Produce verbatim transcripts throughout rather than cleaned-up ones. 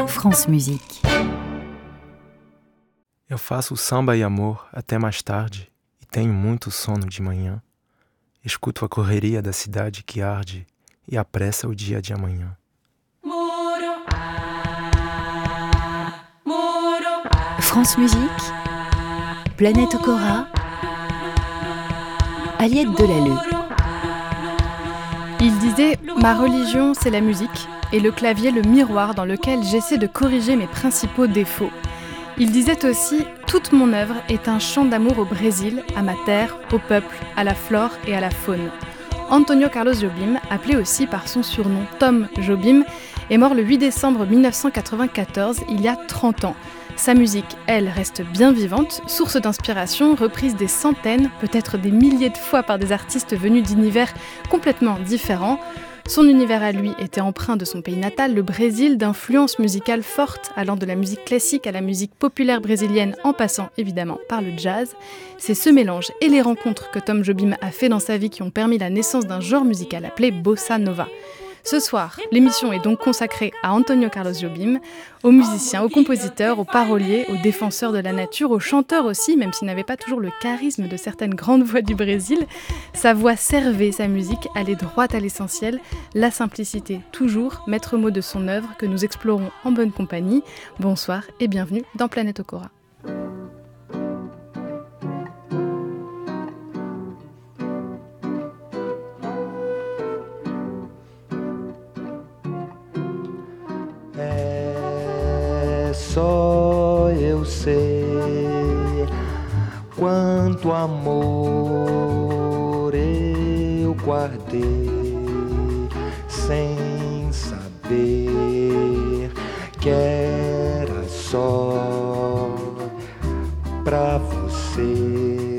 France Musique. Eu faço samba e amor até mais tarde e tenho muito sono de manhã. Escuto a correria da cidade que arde e apressa o dia de amanhã. France Musique, Planète Okora, Aliette Delalleux. Il disait « Ma religion, c'est la musique, et le clavier le miroir dans lequel j'essaie de corriger mes principaux défauts. » Il disait aussi « Toute mon œuvre est un chant d'amour au Brésil, à ma terre, au peuple, à la flore et à la faune. » Antônio Carlos Jobim, appelé aussi par son surnom Tom Jobim, est mort le huit décembre mille neuf cent quatre-vingt-quatorze, il y a trente ans. Sa musique, elle, reste bien vivante, source d'inspiration, reprise des centaines, peut-être des milliers de fois par des artistes venus d'univers complètement différents. Son univers à lui était empreint de son pays natal, le Brésil, d'influences musicales fortes, allant de la musique classique à la musique populaire brésilienne, en passant évidemment par le jazz. C'est ce mélange et les rencontres que Tom Jobim a fait dans sa vie qui ont permis la naissance d'un genre musical appelé Bossa Nova. Ce soir, l'émission est donc consacrée à Antônio Carlos Jobim, aux musiciens, aux compositeurs, aux paroliers, aux défenseurs de la nature, aux chanteurs aussi, même s'il n'avait pas toujours le charisme de certaines grandes voix du Brésil. Sa voix servait sa musique, allait droit à l'essentiel, la simplicité toujours, maître mot de son œuvre que nous explorons en bonne compagnie. Bonsoir et bienvenue dans Planète Okora. Só eu sei quanto amor eu guardei sem saber que era só pra você.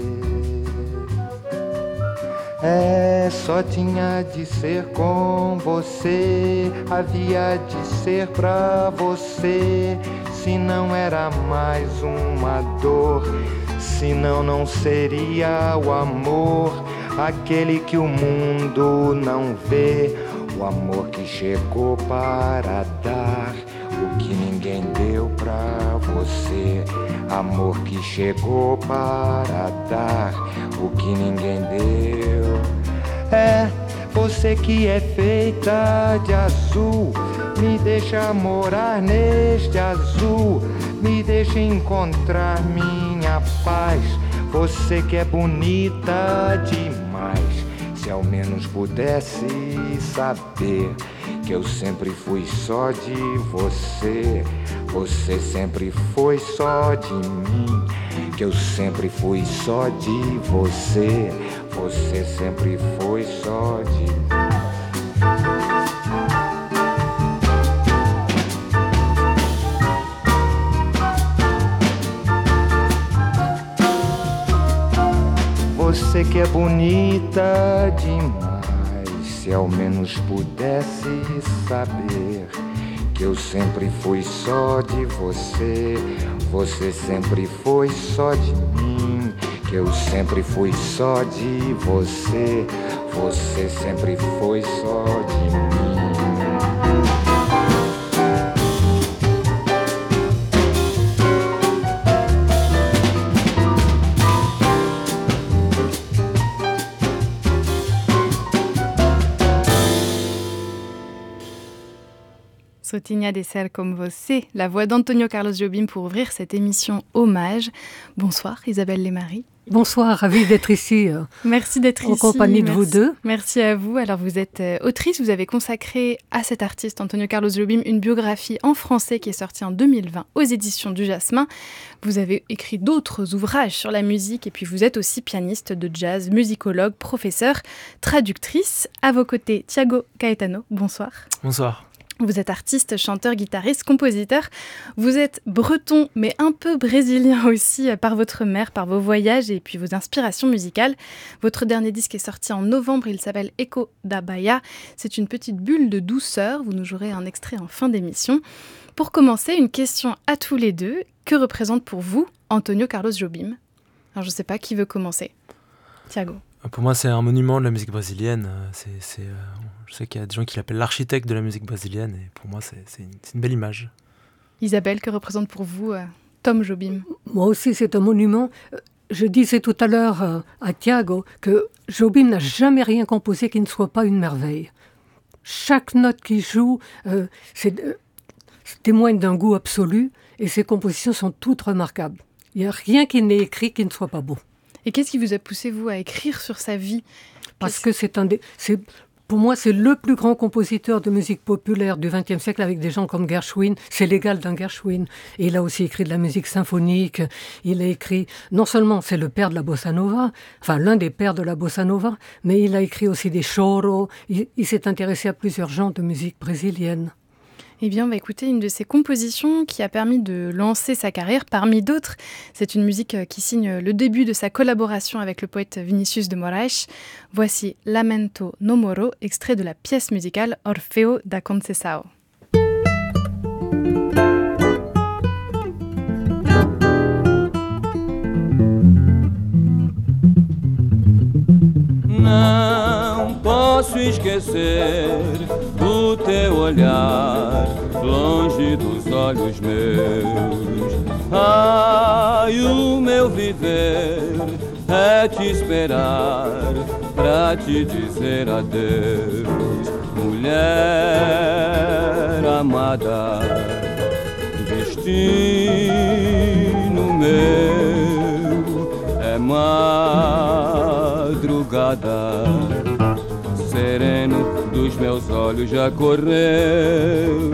É, só tinha de ser com você, havia de ser pra você. Se não era mais uma dor, senão não seria o amor, aquele que o mundo não vê, o amor que chegou para dar o que ninguém deu pra você, amor que chegou para dar o que ninguém deu. É, você que é feita de azul, me deixa morar neste azul, me deixa encontrar minha paz. Você que é bonita demais, se ao menos pudesse saber que eu sempre fui só de você, você sempre foi só de mim, que eu sempre fui só de você, você sempre foi só de mim. Você que é bonita demais, se ao menos pudesse saber que eu sempre fui só de você, você sempre foi só de mim, que eu sempre fui só de você, você sempre foi só de mim. Sotinha de ser comme você, la voix d'Antônio Carlos Jobim pour ouvrir cette émission Hommage. Bonsoir Isabelle Lemarie. Bonsoir, ravie d'être ici. Euh, Merci d'être en ici. En compagnie de Merci. vous deux. Merci à vous. Alors vous êtes euh, autrice, vous avez consacré à cet artiste Antônio Carlos Jobim une biographie en français qui est sortie en deux mille vingt aux éditions du Jasmin. Vous avez écrit d'autres ouvrages sur la musique et puis vous êtes aussi pianiste de jazz, musicologue, professeur, traductrice. À vos côtés, Thiago Caetano. Bonsoir. Bonsoir. Vous êtes artiste, chanteur, guitariste, compositeur. Vous êtes breton, mais un peu brésilien aussi, par votre mère, par vos voyages et puis vos inspirations musicales. Votre dernier disque est sorti en novembre, il s'appelle Echo da Bahia. C'est une petite bulle de douceur. Vous nous jouerez un extrait en fin d'émission. Pour commencer, une question à tous les deux. Que représente pour vous Antônio Carlos Jobim ? Alors je ne sais pas qui veut commencer. Thiago. Pour moi, c'est un monument de la musique brésilienne. C'est, c'est, euh, je sais qu'il y a des gens qui l'appellent l'architecte de la musique brésilienne. Et pour moi, c'est, c'est, une, c'est une belle image. Isabelle, que représente pour vous euh, Tom Jobim ? Moi aussi, c'est un monument. Je disais tout à l'heure euh, à Thiago que Jobim n'a jamais rien composé qui ne soit pas une merveille. Chaque note qu'il joue euh, c'est, euh, témoigne d'un goût absolu et ses compositions sont toutes remarquables. Il n'y a rien qui n'est écrit qui ne soit pas beau. Et qu'est-ce qui vous a poussé, vous, à écrire sur sa vie ? Parce qu'est-ce... que c'est un des... C'est... Pour moi, c'est le plus grand compositeur de musique populaire du vingtième siècle avec des gens comme Gershwin. C'est l'égal d'un Gershwin. Et il a aussi écrit de la musique symphonique. Il a écrit, non seulement c'est le père de la bossa nova, enfin l'un des pères de la bossa nova, mais il a écrit aussi des choros. Il, il s'est intéressé à plusieurs genres de musique brésilienne. Eh bien, on va écouter une de ses compositions qui a permis de lancer sa carrière, parmi d'autres. C'est une musique qui signe le début de sa collaboration avec le poète Vinícius de Moraes. Voici Lamento no Moro, extrait de la pièce musicale Orfeo da Conceição. Não posso esquecer do teu olhar, longe dos olhos meus. Ai, o meu viver é te esperar, pra te dizer adeus. Mulher amada, destino meu é madrugada, sereno dos meus olhos já correu.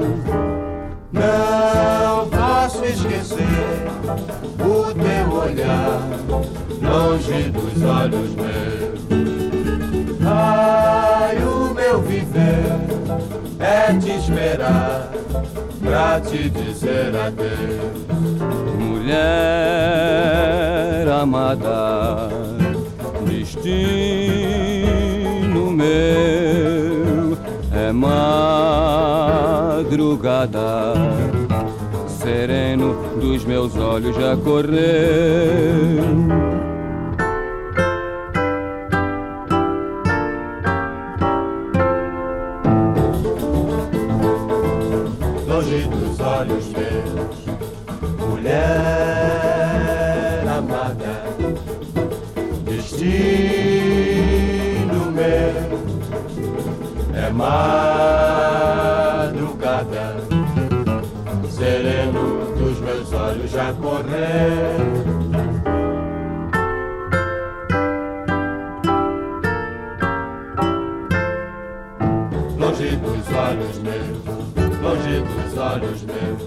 Não posso esquecer o teu olhar, longe dos olhos meus. Ai, o meu viver é te esperar, pra te dizer adeus. Mulher amada, destino meu é madrugada, sereno dos meus olhos já correu. Longe dos olhos meus, mulher amada, destino meu é madrugada, sereno dos meus olhos já correu. Longe dos olhos meus, longe dos olhos meus.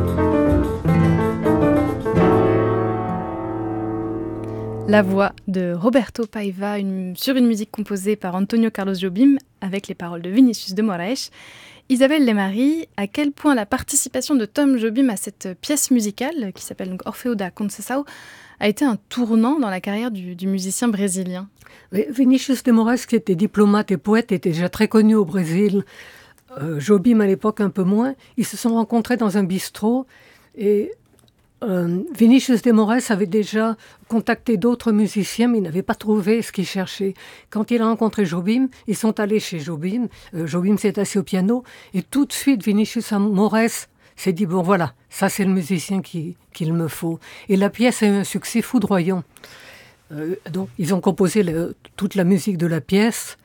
La voix de Roberto Paiva une, sur une musique composée par Antonio Carlos Jobim avec les paroles de Vinícius de Moraes. Isabelle Lemarie, à quel point la participation de Tom Jobim à cette pièce musicale qui s'appelle donc Orfeo da Conceição a été un tournant dans la carrière du, du musicien brésilien? Oui, Vinícius de Moraes, qui était diplomate et poète, était déjà très connu au Brésil. Euh, Jobim à l'époque un peu moins. Ils se sont rencontrés dans un bistrot et euh, Vinícius de Moraes avait déjà contacté d'autres musiciens mais il n'avait pas trouvé ce qu'il cherchait. Quand il a rencontré Jobim, ils sont allés chez Jobim. Euh, Jobim s'est assis au piano et tout de suite Vinícius de Moraes s'est dit bon voilà, ça c'est le musicien qui, qu'il me faut. Et la pièce a eu un succès foudroyant. Euh, donc ils ont composé le, toute la musique de la pièce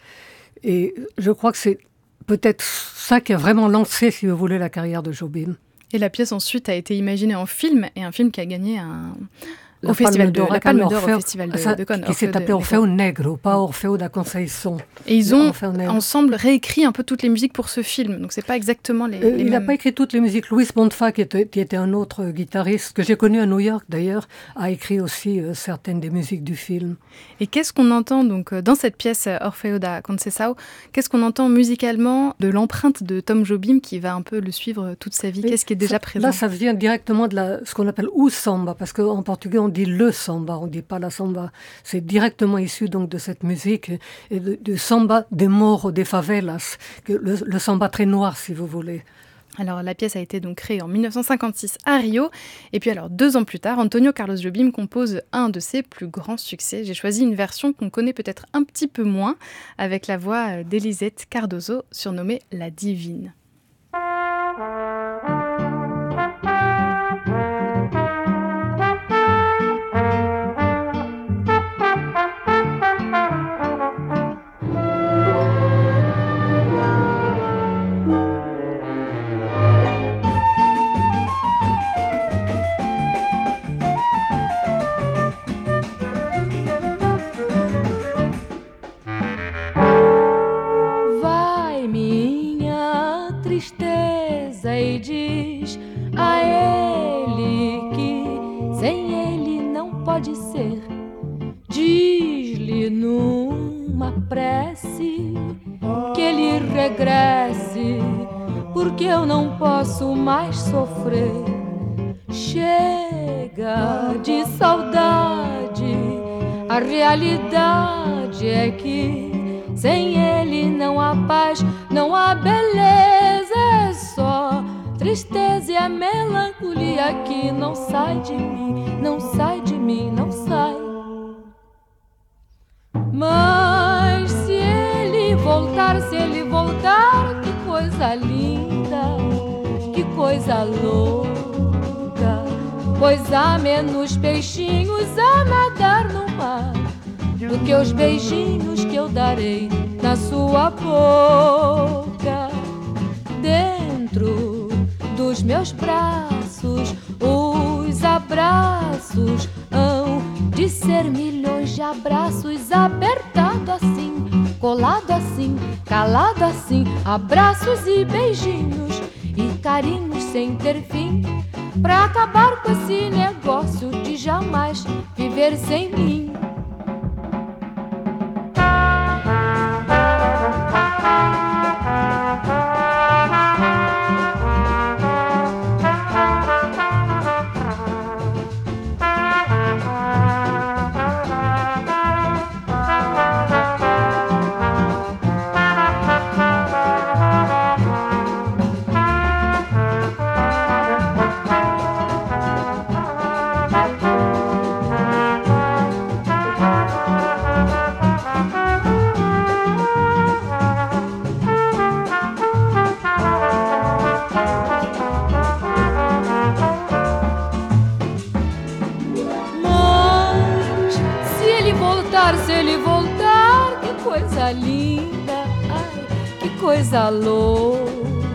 et je crois que c'est peut-être ça qui a vraiment lancé, si vous voulez, la carrière de Jobim. Et la pièce ensuite a été imaginée en film, et un film qui a gagné un... La au festival de, la Palme d'Or Orfeo, au festival de, ça, de Cannes. Qui s'est appelé Orfeo Negro, pas Orfeo da Conceição. Et ils ont ensemble réécrit un peu toutes les musiques pour ce film, donc c'est pas exactement les, euh, les Il n'a mêmes... pas écrit toutes les musiques. Luis Bonfa, qui était, qui était un autre guitariste, que j'ai connu à New York d'ailleurs, a écrit aussi euh, certaines des musiques du film. Et qu'est-ce qu'on entend donc dans cette pièce Orfeo da Conceição? Qu'est-ce qu'on entend musicalement de l'empreinte de Tom Jobim qui va un peu le suivre toute sa vie? Qu'est-ce qui est déjà ça, présent? Là, ça vient directement de la, ce qu'on appelle o samba, parce qu'en portugais, on dit le samba. On ne dit pas la samba. C'est directement issu donc de cette musique et de, de samba des morros, des favelas, que le, le samba très noir, si vous voulez. Alors la pièce a été donc créée en dix-neuf cent cinquante-six à Rio. Et puis alors deux ans plus tard, Antonio Carlos Jobim compose un de ses plus grands succès. J'ai choisi une version qu'on connaît peut-être un petit peu moins, avec la voix d'Elisette Cardoso, surnommée La Divine. diz a ele que sem ele não pode ser. Diz-lhe numa prece que ele regresse, porque eu não posso mais sofrer. Chega de saudade, a realidade é que sem ele não há paz, não há beleza, é só tristeza e a melancolia que não sai de mim, não sai de mim, não sai. Mas se ele voltar, se ele voltar, que coisa linda, que coisa louca, pois há menos peixinhos a nadar no mar do que os beijinhos que eu darei na sua boca. Dentro dos meus braços, os abraços hão de ser milhões de abraços, apertado assim, colado assim, calado assim, abraços e beijinhos e carinhos sem ter fim, pra acabar com esse negócio de jamais viver sem mim. Coisa louca,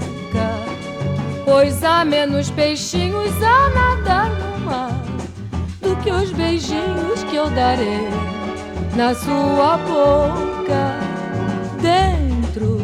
pois há menos peixinhos a nadar no mar do que os beijinhos que eu darei na sua boca. Dentro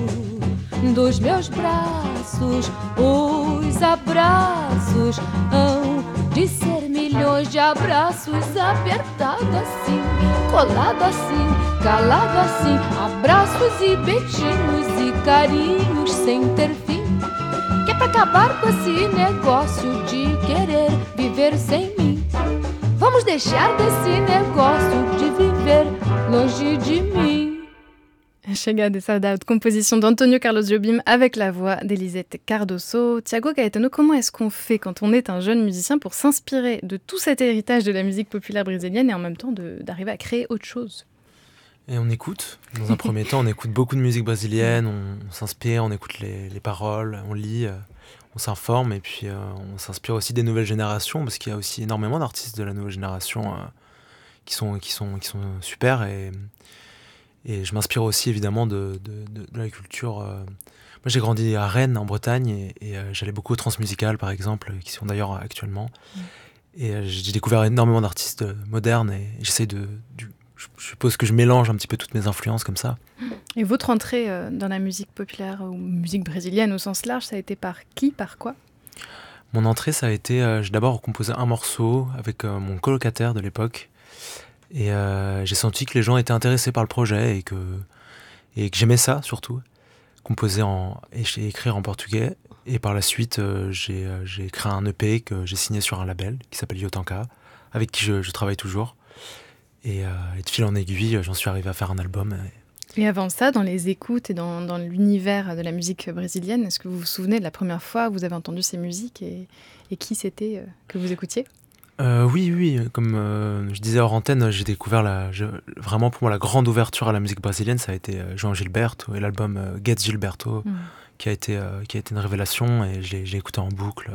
dos meus braços, os abraços hão de ser milhões de abraços, apertado assim, colado assim, calado assim, abraços e beijinhos e carinhos sem ter fim, que é pra acabar com esse negócio de querer viver sem mim. Vamos deixar desse negócio de viver longe de mim. Chega de saudade, composition d'Antonio Carlos Jobim avec la voix d'Elisette Cardoso. Thiago Caetano, comment est-ce qu'on fait quand on est un jeune musicien pour s'inspirer de tout cet héritage de la musique populaire brésilienne et en même temps de, d'arriver à créer autre chose? Et on écoute. Dans un premier temps, on écoute beaucoup de musique brésilienne, on, on s'inspire, on écoute les, les paroles, on lit, euh, on s'informe et puis euh, on s'inspire aussi des nouvelles générations parce qu'il y a aussi énormément d'artistes de la nouvelle génération euh, qui, sont, qui, sont, qui sont super et... Et je m'inspire aussi évidemment de, de, de, de la culture. Euh... Moi j'ai grandi à Rennes en Bretagne et, et euh, j'allais beaucoup aux transmusicales par exemple, qui sont d'ailleurs actuellement. Mmh. Et euh, j'ai découvert énormément d'artistes modernes et, et j'essaie de... Du, je, je suppose que je mélange un petit peu toutes mes influences comme ça. Et votre entrée euh, dans la musique populaire ou musique brésilienne au sens large, ça a été par qui, par quoi ? Mon entrée ça a été... Euh, j'ai d'abord composé un morceau avec euh, mon colocataire de l'époque. Et euh, j'ai senti que les gens étaient intéressés par le projet et que, et que j'aimais ça surtout, composer en, et écrire en portugais. Et par la suite, euh, j'ai, euh, j'ai créé un E P que j'ai signé sur un label qui s'appelle Yotanka, avec qui je, je travaille toujours. Et, euh, et de fil en aiguille, j'en suis arrivé à faire un album. Et avant ça, dans les écoutes et dans, dans l'univers de la musique brésilienne, est-ce que vous vous souvenez de la première fois où vous avez entendu ces musiques et, et qui c'était euh, que vous écoutiez ? Euh, oui, oui, comme euh, je disais hors antenne, j'ai découvert la, je, vraiment pour moi la grande ouverture à la musique brésilienne, ça a été euh, João Gilberto et l'album euh, Get Gilberto, mm. qui a été euh, qui a été une révélation et je l'ai, je l'ai écouté en boucle.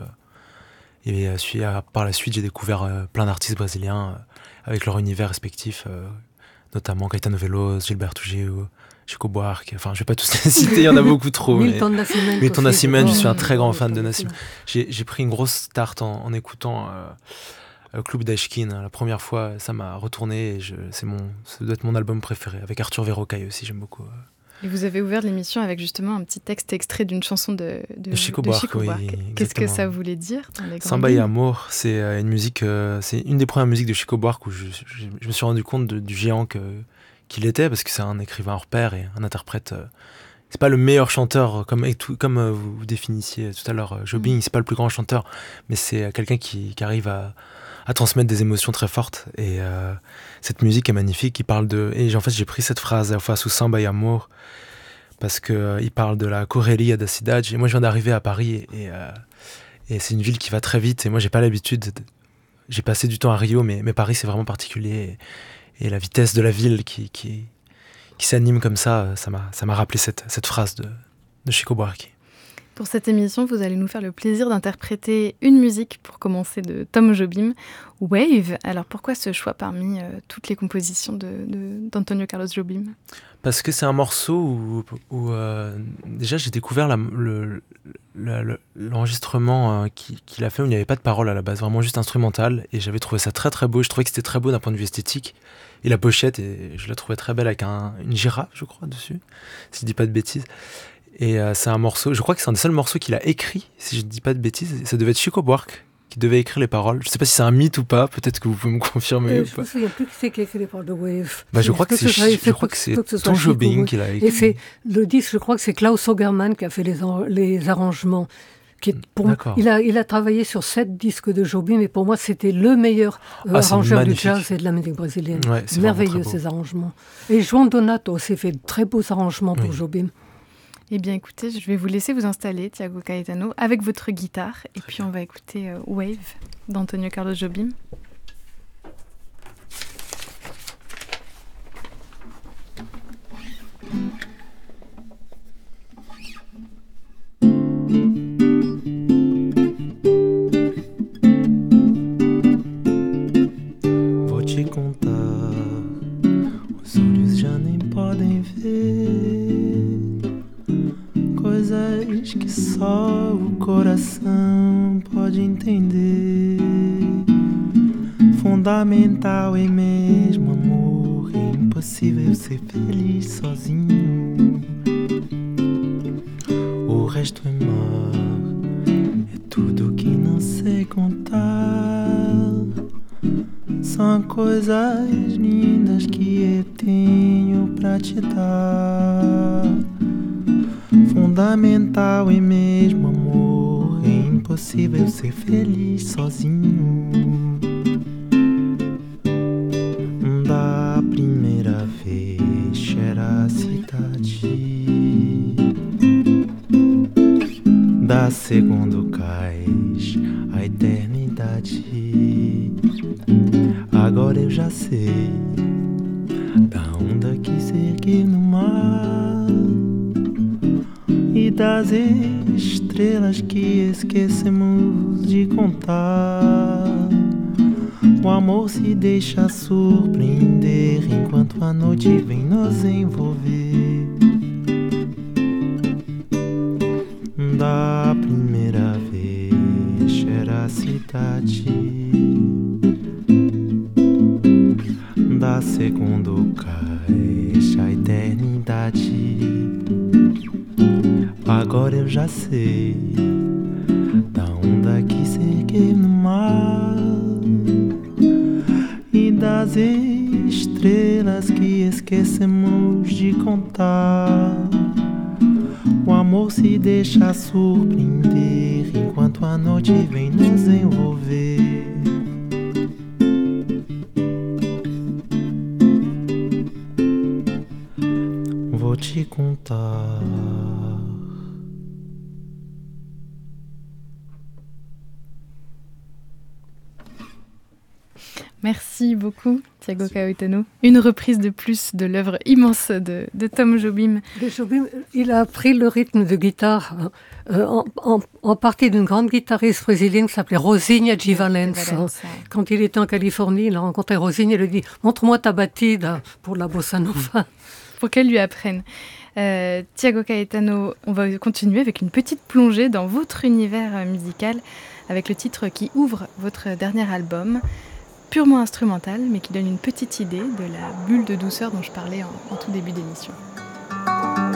Et euh, suis, euh, par la suite, j'ai découvert euh, plein d'artistes brésiliens euh, avec leur univers respectif, euh, notamment Caetano Veloso, Gilberto Gil, Chico Buarque. Enfin, je vais pas tous les citer, il y en a beaucoup trop. Milton Nascimento. Milton Nascimento, je suis un très grand fan de Nascimento. J'ai, j'ai pris une grosse start en, en écoutant. Euh, Club d'Eshkin, la première fois, ça m'a retourné et je, c'est mon, ça doit être mon album préféré, avec Arthur Verocai aussi, j'aime beaucoup. Et vous avez ouvert l'émission avec justement un petit texte extrait d'une chanson de, de, de Chico de Buarque. Chico Oui, Qu'est-ce que ça voulait dire dans les Samba y Amor, c'est euh, une musique, euh, c'est une des premières musiques de Chico Buarque où je, je, je me suis rendu compte de, du géant que, qu'il était, parce que c'est un écrivain hors pair et un interprète. Euh, c'est pas le meilleur chanteur, comme, tout, comme euh, vous, vous définissiez tout à l'heure, euh, Jobim, mmh. c'est pas le plus grand chanteur, mais c'est euh, quelqu'un qui, qui arrive à, à transmettre des émotions très fortes. Et euh, cette musique est magnifique. Il parle de. Et en fait, j'ai pris cette phrase, enfin, sous Samba y Amor, parce qu'il euh, parle de la correria da cidade. Et moi, je viens d'arriver à Paris et, et, euh, et c'est une ville qui va très vite. Et moi, j'ai pas l'habitude. De... J'ai passé du temps à Rio, mais, mais Paris, c'est vraiment particulier. Et, et la vitesse de la ville qui, qui, qui s'anime comme ça, ça m'a, ça m'a rappelé cette, cette phrase de, de Chico Buarque. Pour cette émission, vous allez nous faire le plaisir d'interpréter une musique pour commencer de Tom Jobim, Wave. Alors pourquoi ce choix parmi euh, toutes les compositions de, de, d'Antonio Carlos Jobim ? Parce que c'est un morceau où, où euh, déjà j'ai découvert la, le, le, le, l'enregistrement euh, qu'il, qu'il a fait où il n'y avait pas de paroles à la base, vraiment juste instrumental, et j'avais trouvé ça très très beau. Je trouvais que c'était très beau d'un point de vue esthétique, et la pochette, et je la trouvais très belle avec un, une girafe, je crois, dessus, si je dis pas de bêtises. Et euh, c'est un morceau, je crois que c'est un des seuls morceaux qu'il a écrit, si je ne dis pas de bêtises. Ça devait être Chico Buarque qui devait écrire les paroles. Je ne sais pas si c'est un mythe ou pas, peut-être que vous pouvez me confirmer. Euh, je ne me souviens plus qui c'est qui a écrit les paroles de Wave. Bah, je crois que, que c'est, je, je crois que c'est Tom Jobim qui l'a écrit. Et c'est, le disque, je crois que c'est Klaus Ogerman qui a fait les, en, les arrangements. Qui est pour moi, il, a, il a travaillé sur sept disques de Jobim, et pour moi, c'était le meilleur euh, ah, arrangeur du jazz et de la musique brésilienne. Ouais, c'est merveilleux ces arrangements. Et João Donato aussi fait de très beaux arrangements pour oui. Jobim. Eh bien écoutez, je vais vous laisser vous installer, Thiago Caetano, avec votre guitare. Et puis on va écouter euh, Wave d'Antonio Carlos Jobim. Vou te contar, os olhos já nem podem ver coisas que só o coração pode entender. Fundamental é mesmo amor, é impossível ser feliz sozinho. O resto é mar, é tudo que não sei contar. São coisas lindas que eu tenho pra te dar. Fundamental é mesmo amor, é impossível ser feliz sozinho. Da primeira vez era a cidade, da segunda cais a eternidade. Agora eu já sei da onda que se ergueu no mar e das estrelas que esquecemos de contar. O amor se deixa surpreender enquanto a noite vem nos envolver. Da primeira vez era a cidade, da segunda cais a eternidade. Agora eu já sei da onda que se ergueu no mar e das estrelas que esquecemos de contar. O amor se deixa surpreender enquanto a noite vem nos envolver. Vou te contar. Merci beaucoup, Thiago Caetano. Une reprise de plus de l'œuvre immense de, de Tom Jobim. De Jobim, il a pris le rythme de guitare euh, en, en, en partie d'une grande guitariste brésilienne qui s'appelait Rosinha de Valença. Quand il était en Californie, il a rencontré Rosinha et lui a dit « Montre-moi ta batida pour la bossa nova ». Pour qu'elle lui apprenne. Euh, Thiago Caetano, on va continuer avec une petite plongée dans votre univers musical avec le titre qui ouvre votre dernier album, purement instrumental, mais qui donne une petite idée de la bulle de douceur dont je parlais en, en tout début d'émission.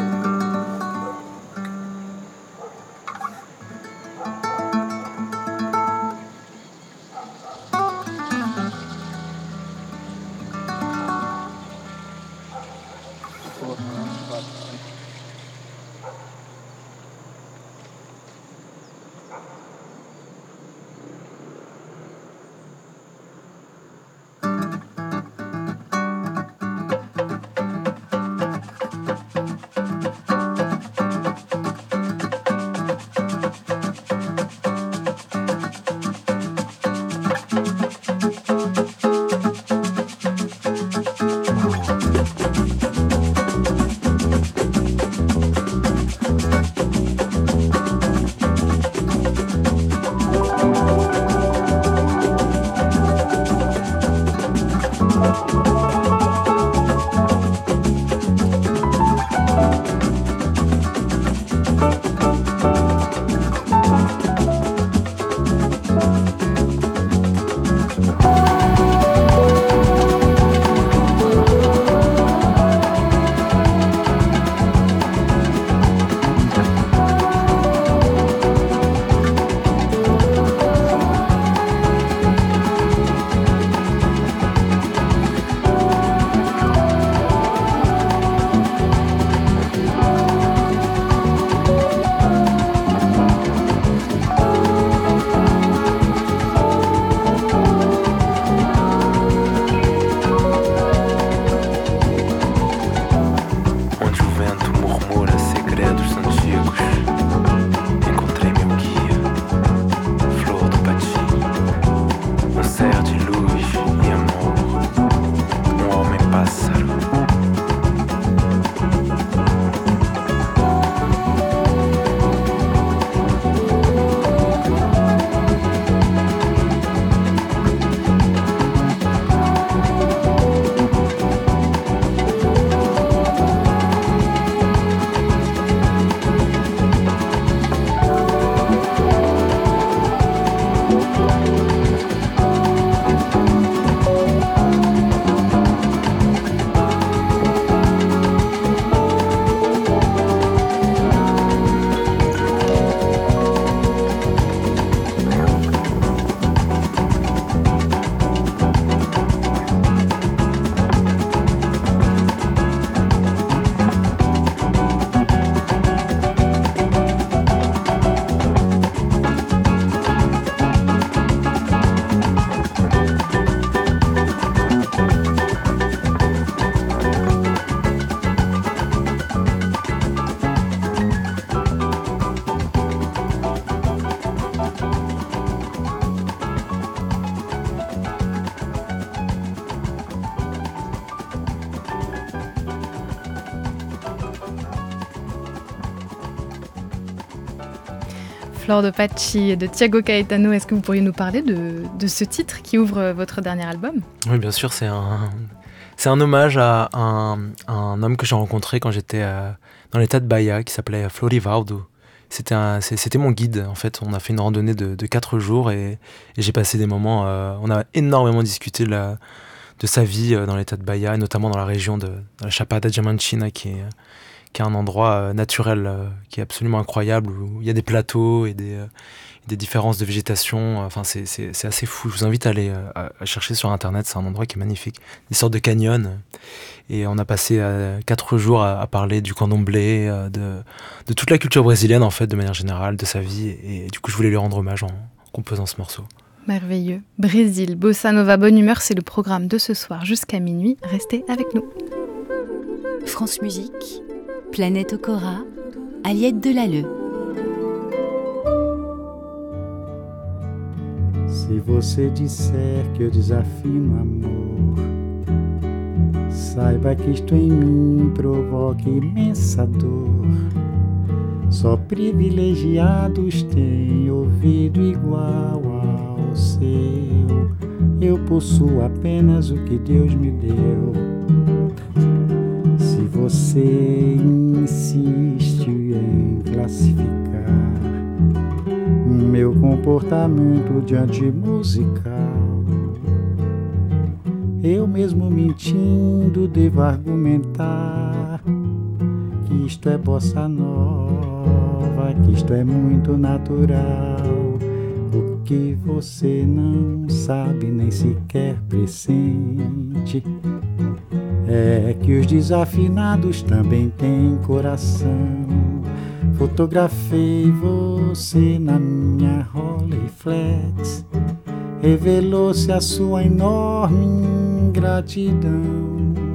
Flor de Pachi de Tiago Caetano. Est-ce que vous pourriez nous parler de, de ce titre qui ouvre votre dernier album ? Oui, bien sûr, c'est un, c'est un hommage à un, à un homme que j'ai rencontré quand j'étais euh, dans l'état de Bahia, qui s'appelait Florivaldo. C'était, un, c'était mon guide, en fait. On a fait une randonnée de, de quatre jours et, et j'ai passé des moments... Euh, on a énormément discuté de, la, de sa vie euh, dans l'état de Bahia, et notamment dans la région de, de la Chapada Diamantina, qui est... qui est un endroit euh, naturel euh, qui est absolument incroyable, où il y a des plateaux et des, euh, des différences de végétation. Enfin, c'est, c'est, c'est assez fou. Je vous invite à aller euh, à, à chercher sur Internet. C'est un endroit qui est magnifique. Des sortes de canyons. Et on a passé euh, quatre jours à, à parler du candomblé, euh, de, de toute la culture brésilienne, en fait, de manière générale, de sa vie. Et, et du coup, je voulais lui rendre hommage en composant ce morceau. Merveilleux. Brésil, Bossa Nova, bonne humeur, c'est le programme de ce soir jusqu'à minuit. Restez avec nous. France Musique, Planète Okora, Aliette Delalleux. Se você disser que eu desafio no amor, saiba que isto em mim provoca imensa dor. Só privilegiados têm ouvido igual ao seu. Eu possuo apenas o que Deus me deu. Se você insiste em classificar meu comportamento diante musical, eu mesmo mentindo devo argumentar que isto é bossa nova, que isto é muito natural. O que você não sabe nem sequer pressente é que os desafinados também têm coração. Fotografei você na minha Rolleiflex, revelou-se a sua enorme ingratidão.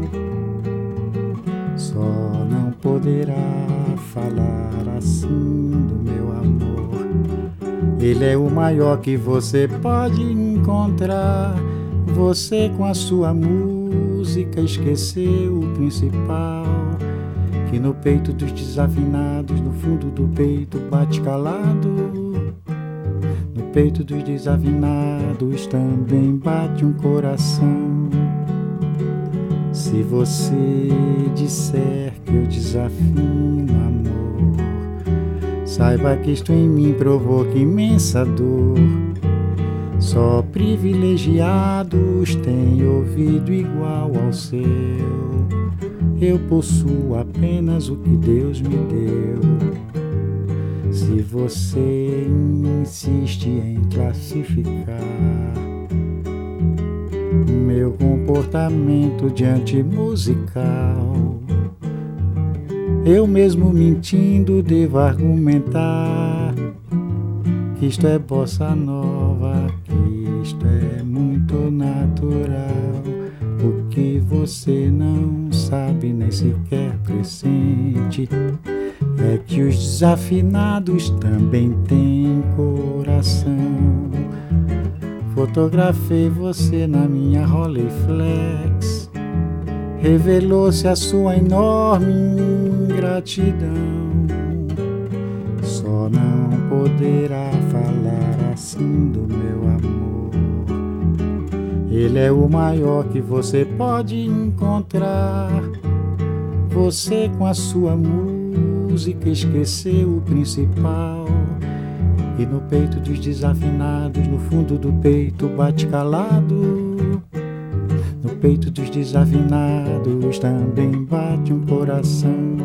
Só não poderá falar assim do meu amor. Ele é o maior que você pode encontrar. Você com a sua música esqueceu o principal, que no peito dos desafinados, no fundo do peito bate calado. No peito dos desafinados também bate um coração. Se você disser que eu desafino amor, saiba que isto em mim provoca imensa dor. Só privilegiados têm ouvido igual ao seu. Eu possuo apenas o que Deus me deu. Se você insiste em classificar meu comportamento diante musical, eu mesmo mentindo devo argumentar que isto é bossa nova, que isto é muito natural. O que você não sabe nem sequer pressente é que os desafinados também têm coração. Fotografei você na minha Rolleiflex, revelou-se a sua enorme ingratidão. Só não poderá falar assim do meu amor. Ele é o maior que você pode encontrar. Você com a sua música esqueceu o principal, e no peito dos desafinados, no fundo do peito bate calado. No peito dos desafinados também bate um coração.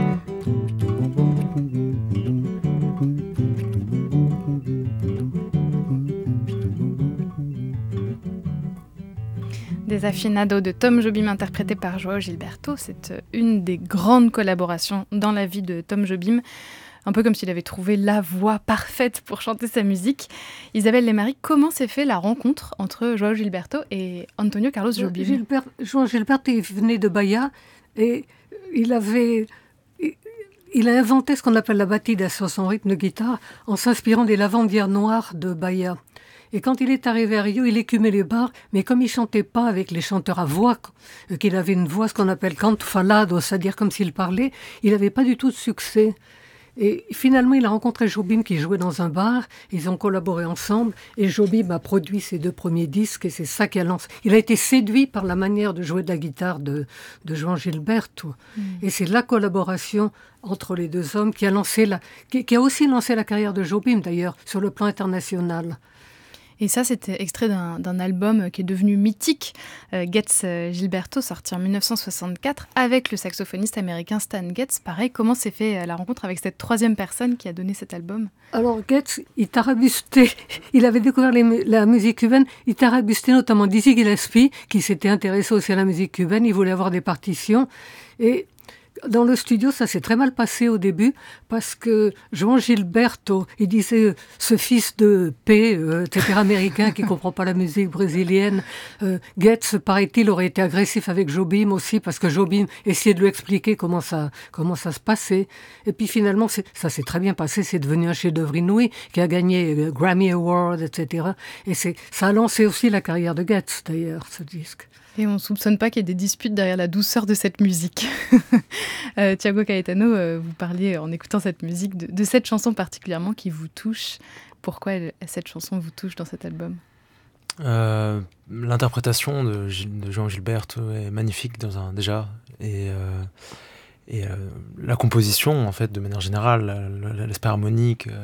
Desafinado de Tom Jobim interprété par João Gilberto, c'est une des grandes collaborations dans la vie de Tom Jobim, un peu comme s'il avait trouvé la voix parfaite pour chanter sa musique. Isabelle Lemarie, comment s'est fait la rencontre entre João Gilberto et Antonio Carlos Jobim? Gilbert, João Gilberto, il venait de Bahia et il avait... Il a inventé ce qu'on appelle la batida sur son rythme de guitare en s'inspirant des lavandières noires de Bahia. Et quand il est arrivé à Rio, il écumait les bars, mais comme il chantait pas avec les chanteurs à voix, qu'il avait une voix, ce qu'on appelle canto falado, c'est-à-dire comme s'il parlait, il n'avait pas du tout de succès. Et finalement, il a rencontré Jobim qui jouait dans un bar. Ils ont collaboré ensemble et Jobim a produit ses deux premiers disques et c'est ça qui a lancé. Il a été séduit par la manière de jouer de la guitare de, de João Gilberto. Mmh. Et c'est la collaboration entre les deux hommes qui a, lancé la, qui, qui a aussi lancé la carrière de Jobim d'ailleurs sur le plan international. Et ça, c'était extrait d'un, d'un album qui est devenu mythique, euh, Getz Gilberto, sorti en dix-neuf cent soixante-quatre, avec le saxophoniste américain Stan Getz. Pareil, comment s'est fait euh, la rencontre avec cette troisième personne qui a donné cet album ? Alors Getz, il tarabustait, il avait découvert les, la musique cubaine, il tarabustait notamment Dizzy Gillespie, qui s'était intéressé aussi à la musique cubaine, il voulait avoir des partitions, et dans le studio, ça s'est très mal passé au début parce que João Gilberto, il disait ce fils de paix, euh, et cetera américain qui comprend pas la musique brésilienne. Euh, Getz, paraît-il, aurait été agressif avec Jobim aussi parce que Jobim essayait de lui expliquer comment ça, comment ça se passait. Et puis finalement, c'est, ça s'est très bien passé. C'est devenu un chef-d'œuvre inouï qui a gagné euh, Grammy Award, et cetera. Et c'est, ça a lancé aussi la carrière de Getz d'ailleurs, ce disque. Et on ne soupçonne pas qu'il y ait des disputes derrière la douceur de cette musique. euh, Thiago Caetano, euh, vous parliez en écoutant cette musique de, de cette chanson particulièrement qui vous touche. Pourquoi elle, cette chanson vous touche dans cet album ? euh, L'interprétation de, de João Gilberto est magnifique dans un, déjà. Et, euh, et euh, la composition, en fait, de manière générale, l'aspect harmonique... Euh,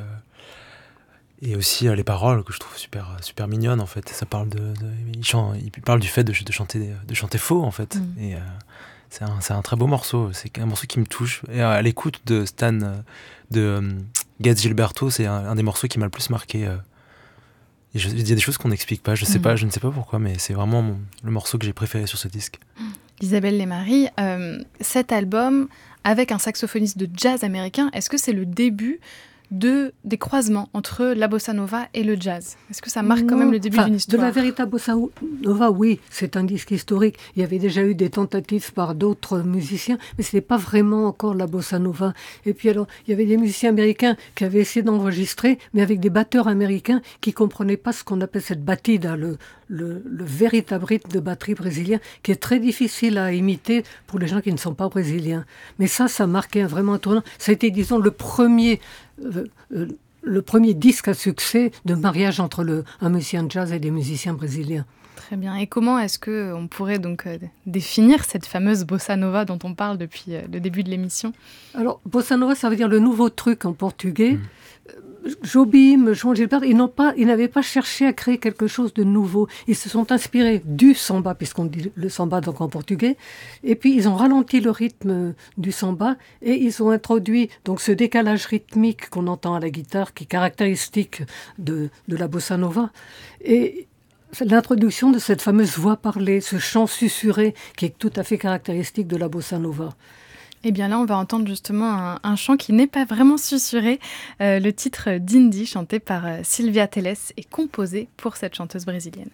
et aussi euh, les paroles que je trouve super super mignonnes en fait. Ça parle de, de il, chante, il parle du fait de, de chanter de chanter faux en fait. Mmh. Et euh, c'est un c'est un très beau morceau. C'est un morceau qui me touche. Et à l'écoute de Stan de euh, Getz Gilberto, c'est un, un des morceaux qui m'a le plus marqué. Euh, et je, il y a des choses qu'on n'explique pas. Je sais mmh. pas, je ne sais pas pourquoi, mais c'est vraiment mon, le morceau que j'ai préféré sur ce disque. Isabelle Lemarie, euh, cet album avec un saxophoniste de jazz américain, est-ce que c'est le début de, des croisements entre la bossa nova et le jazz? Est-ce que ça marque non, quand même le début enfin, d'une histoire? De la véritable bossa nova, oui, c'est un disque historique. Il y avait déjà eu des tentatives par d'autres musiciens, mais ce n'est pas vraiment encore la bossa nova. Et puis alors, il y avait des musiciens américains qui avaient essayé d'enregistrer, mais avec des batteurs américains qui ne comprenaient pas ce qu'on appelle cette batida, le, le, le véritable rythme de batterie brésilien, qui est très difficile à imiter pour les gens qui ne sont pas brésiliens. Mais ça, ça marquait vraiment un tournant. Ça a été, disons, le premier... Euh, euh, le premier disque à succès de mariage entre le, un musicien de jazz et des musiciens brésiliens. Très bien. Et comment est-ce qu'on pourrait donc euh, définir cette fameuse bossa nova dont on parle depuis euh, le début de l'émission? Alors, bossa nova, ça veut dire le nouveau truc en portugais. Mmh. Jobim, João Gilberto, ils, n'ont pas, ils n'avaient pas cherché à créer quelque chose de nouveau. Ils se sont inspirés du samba, puisqu'on dit le samba donc en portugais, et puis ils ont ralenti le rythme du samba et ils ont introduit donc ce décalage rythmique qu'on entend à la guitare, qui est caractéristique de, de la bossa nova. Et l'introduction de cette fameuse voix parlée, ce chant susurré qui est tout à fait caractéristique de la bossa nova. Eh bien là, on va entendre justement un, un chant qui n'est pas vraiment susurré. Euh, le titre d'Indy, chanté par euh, Sylvia Telles, est composé pour cette chanteuse brésilienne.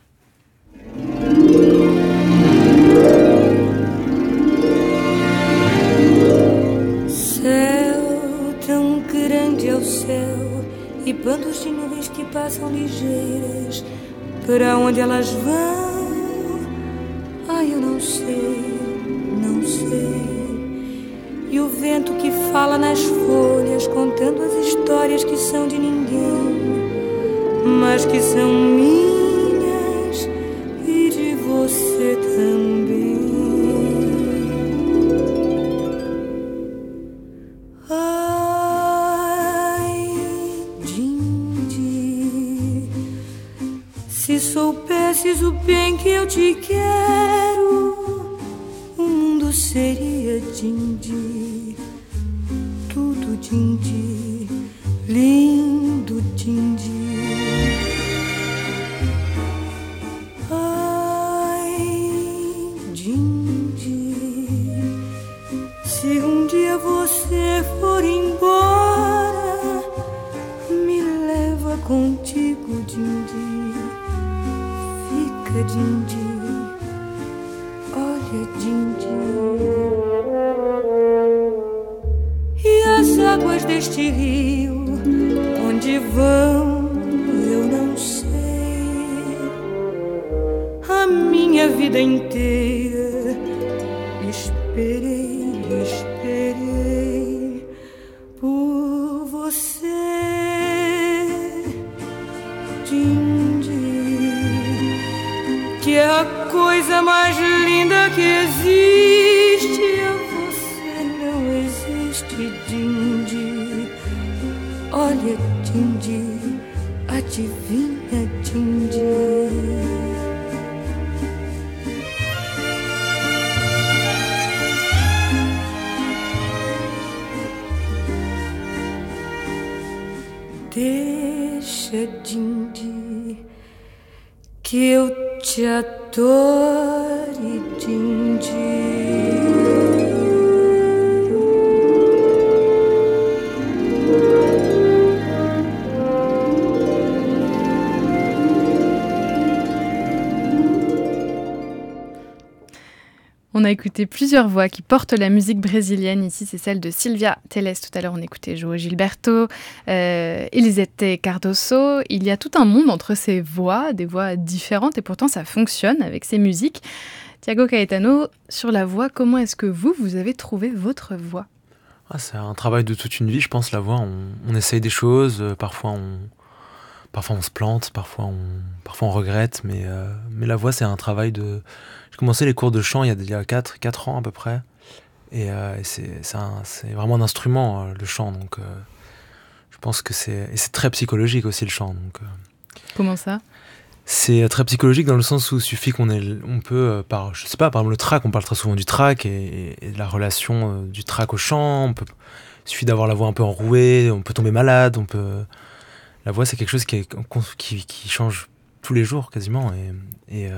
Céu tão grande é o céu e bandos de nuvens que passam ligeiras. Para onde elas vão? Ai, eu não sei, não sei. E o vento que fala nas folhas, contando as histórias que são de ninguém, mas que são minhas e de você também. Ai, Dindi, se soubesses o bem que eu te quero, o mundo seria Dindi. Dindi, lindo Dindi. Ai, Dindi, se um dia você for embora, me leva contigo, Dindi. Fica, Dindi, olha, Dindi. As águas deste rio, onde vão, eu não sei. A minha vida inteira esperei, esperei por que é a coisa mais linda que existe. Você não existe, Dindi. Olha, Dindi, adivinha, Dindi. Deixa, Dindi, que eu te adore, Dindi. On a écouté plusieurs voix qui portent la musique brésilienne. Ici, c'est celle de Sylvia Telles. Tout à l'heure, on écoutait João Gilberto, euh, Elisete Cardoso. Il y a tout un monde entre ces voix, des voix différentes, et pourtant, ça fonctionne avec ces musiques. Thiago Caetano, sur la voix, comment est-ce que vous, vous avez trouvé votre voix ? Ah, c'est un travail de toute une vie, je pense, la voix. On, on essaye des choses, euh, parfois on... Parfois on se plante, parfois on, parfois on regrette, mais, euh, mais la voix c'est un travail de... J'ai commencé les cours de chant il y a, il y a quatre, quatre ans à peu près, et, euh, et c'est, c'est, un, c'est vraiment un instrument, euh, le chant, donc euh, je pense que c'est... Et c'est très psychologique aussi le chant. Donc, euh, Comment ça ? C'est très psychologique dans le sens où il suffit qu'on ait... On peut, euh, par, je sais pas, par exemple le track, on parle très souvent du track, et, et de la relation euh, du track au chant, on peut, il suffit d'avoir la voix un peu enrouée, on peut tomber malade, on peut... La voix, c'est quelque chose qui, est, qui, qui change tous les jours, quasiment. Et, et, euh,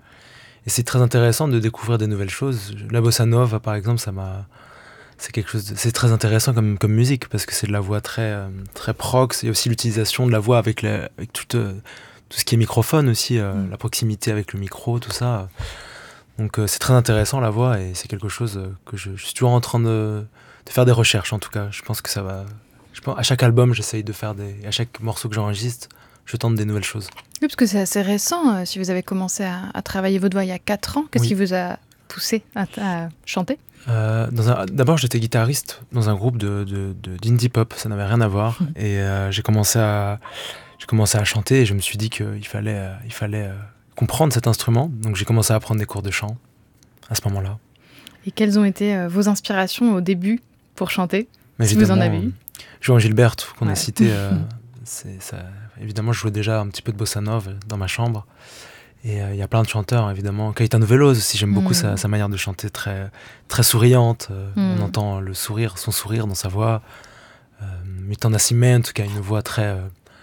et c'est très intéressant de découvrir des nouvelles choses. La bossa nova, par exemple, ça m'a... C'est quelque chose de, c'est très intéressant comme, comme musique, parce que c'est de la voix très, très prox. Il y a aussi l'utilisation de la voix avec, la, avec tout, euh, tout ce qui est microphone aussi, euh, mmh. la proximité avec le micro, tout ça. Donc euh, c'est très intéressant, la voix, et c'est quelque chose que je, je suis toujours en train de, de faire des recherches, en tout cas. Je pense que ça va... Je pense, à chaque album, j'essaye de faire des... À chaque morceau que j'enregistre, je tente des nouvelles choses. Oui, parce que c'est assez récent. Euh, si vous avez commencé à, à travailler votre voix il y a quatre ans, qu'est-ce oui. qui vous a poussé à, à chanter ? euh, dans un, D'abord, j'étais guitariste dans un groupe de, de, de, d'indie pop. Ça n'avait rien à voir. Mmh. Et euh, j'ai, commencé à, j'ai commencé à chanter et je me suis dit qu'il fallait, euh, il fallait euh, comprendre cet instrument. Donc j'ai commencé à prendre des cours de chant à ce moment-là. Et quelles ont été euh, vos inspirations au début pour chanter ? Mais si vous en avez eu ? João Gilberto, qu'on ouais. a cité, euh, c'est, ça, évidemment, je jouais déjà un petit peu de bossa nova dans ma chambre. Et il euh, y a plein de chanteurs, évidemment. Caetano Veloso aussi, j'aime mmh. beaucoup sa, sa manière de chanter, très, très souriante. Euh, mmh. On entend le sourire, son sourire dans sa voix. Euh, Milton Nascimento, qui a une voix très,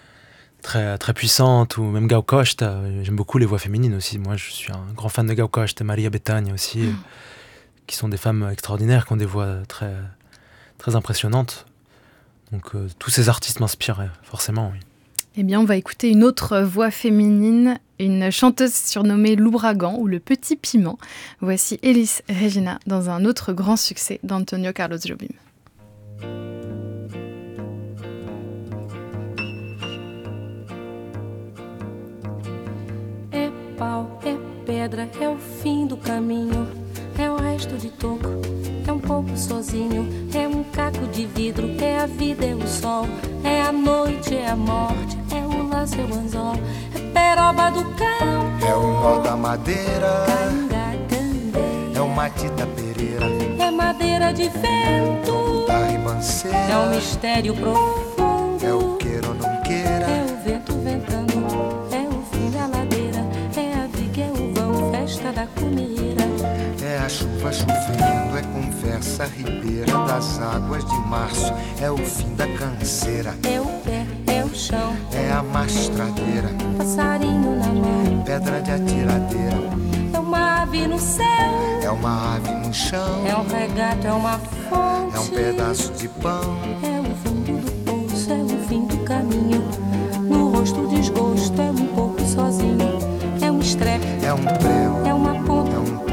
très, très puissante. Ou même Gal Costa, j'aime beaucoup les voix féminines aussi. Moi, je suis un grand fan de Gal Costa, Maria Bethânia aussi, mmh. qui sont des femmes extraordinaires, qui ont des voix très, très impressionnantes. Donc euh, tous ces artistes m'inspirent, forcément, oui. Eh bien, on va écouter une autre voix féminine, une chanteuse surnommée l'Ouragan ou le Petit Piment. Voici Elis Regina dans un autre grand succès d'Antonio Carlos Jobim. É pau, é pedra, é o fim do caminho. É o resto de toco, é um pouco sozinho. É um caco de vidro, é a vida, é o sol. É a noite, é a morte, é o laço, é o anzol. É peroba do campo, é o nó da madeira. É o Matita Pereira, é madeira de vento. Da ribanceira, é um mistério profundo. É o queira ou não queira, é o vento ventando. É o fim da ladeira, é a viga, é o vão, festa da comida. É a chuva chovendo, é conversa ribeira das águas de março. É o fim da canseira, é o pé, é o chão. É a mastradeira, passarinho na mão. Pedra de atiradeira, é uma ave no céu. É uma ave no chão. É um regato, é uma fonte. É um pedaço de pão. É o fundo do poço, é o fim do caminho. No rosto o desgosto, é um pouco sozinho. É um estrepe, é um prego. É uma ponta, é um